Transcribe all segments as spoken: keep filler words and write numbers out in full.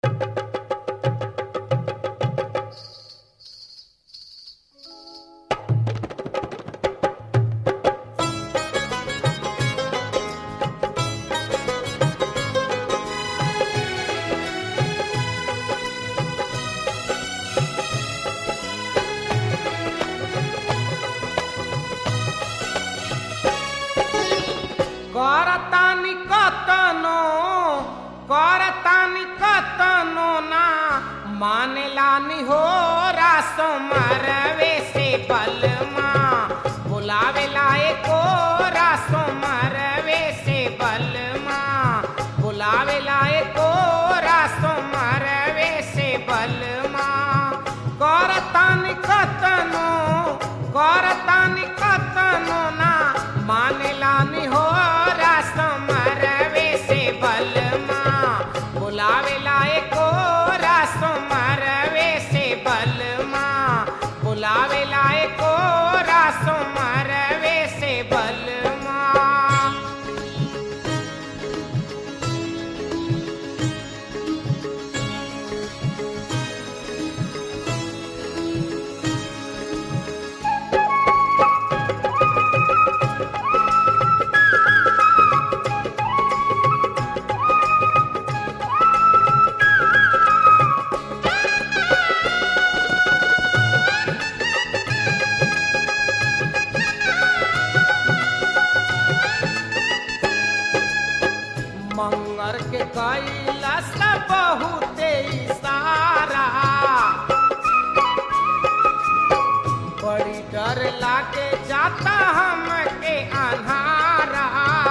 करतानी कतनो करतानी कतनो ना मानेलानी हो रासो मरवे से बलमा बुलावेला एको रासो मरवे से बलमा बुलावेला एको रासो मरवे से बलमा करतानी कतनो करतानी कतनो ना मानेलानी हो रासो मरवे से बलमा बुलावेला एको रासो मरवे से बलमा बुलावेला एको रासो मरवे से बलमा। मंगर के कैला से बहुते इशारा बड़ी डर लागे जाता हमके अन्हारा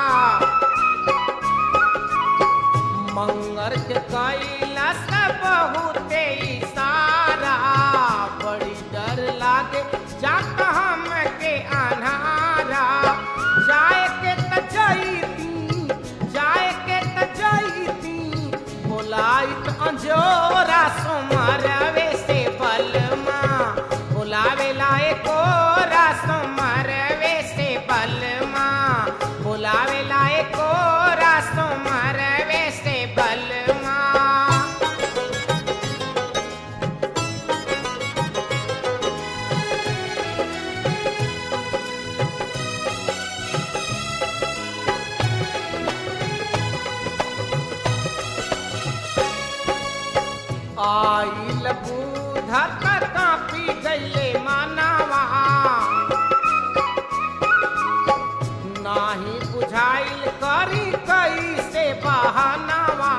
मंगर के कैला से बहुते इशारा बड़ी डर लागे जाता हमके अन्हारा जाए के त जईती जाए के त जईती बुलाइत अंजोरा सो मरवे से बलमा बुलावेला एको रासो मरवे से बलमा बुलावेला एको रासो मरवे से बलमा। आइल बूढ़ा कापी गईले मानवा नाही बुझाइल करी कैसे बहानवा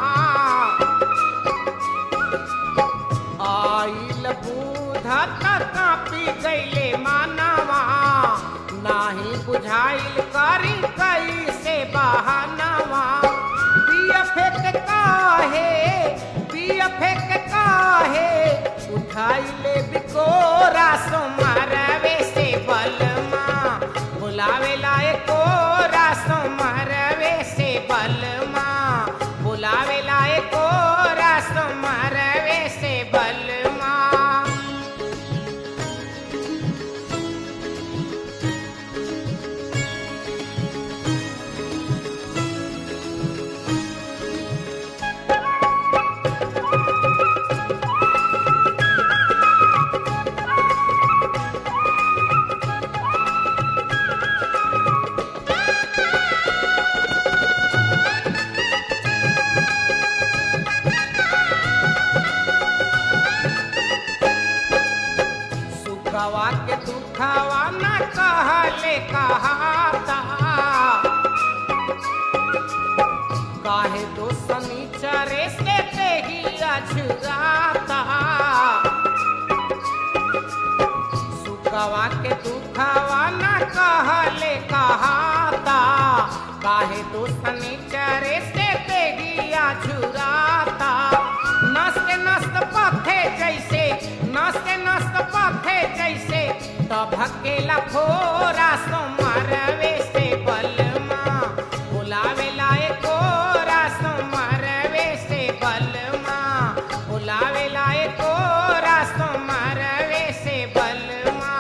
आइल बूढ़ा कापी गईले मानवा नाही बुझाइल करी कैसे बहानवा पिया फेंक काहे पिया फेंक काहे उठाई ले बिकोरा सो मरवे से बलमा बुलावेला एको रासो मरवे से बलमा बुलावेला एको रासो मरवे से बलमा। सुखवा के दुखवा न कहले कहाता काहे दो शनिचरे से देहिया छुराता सुखवा के दुखवा न कहले कहाता काहे दो शनिचरे से देहिया छुराता नस्त नस्त पथे जैसे नस्त नस्त पथे जैसे तब हकेला फोरा सो मरवे से बलमा बुलावेला एको रासो मरवे से बलमा बुलावेला एको रासो मरवे से बलमा।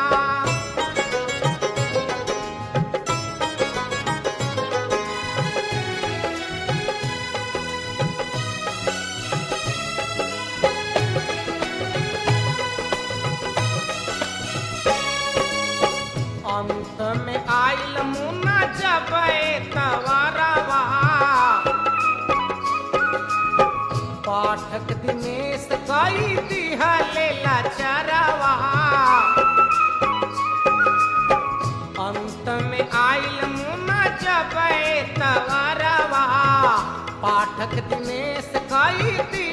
जब तवरवा। पाठक दिनेश कई दिहले लचरवा। अंत में आइल मुना जब तवरवा। पाठक दिनेश कई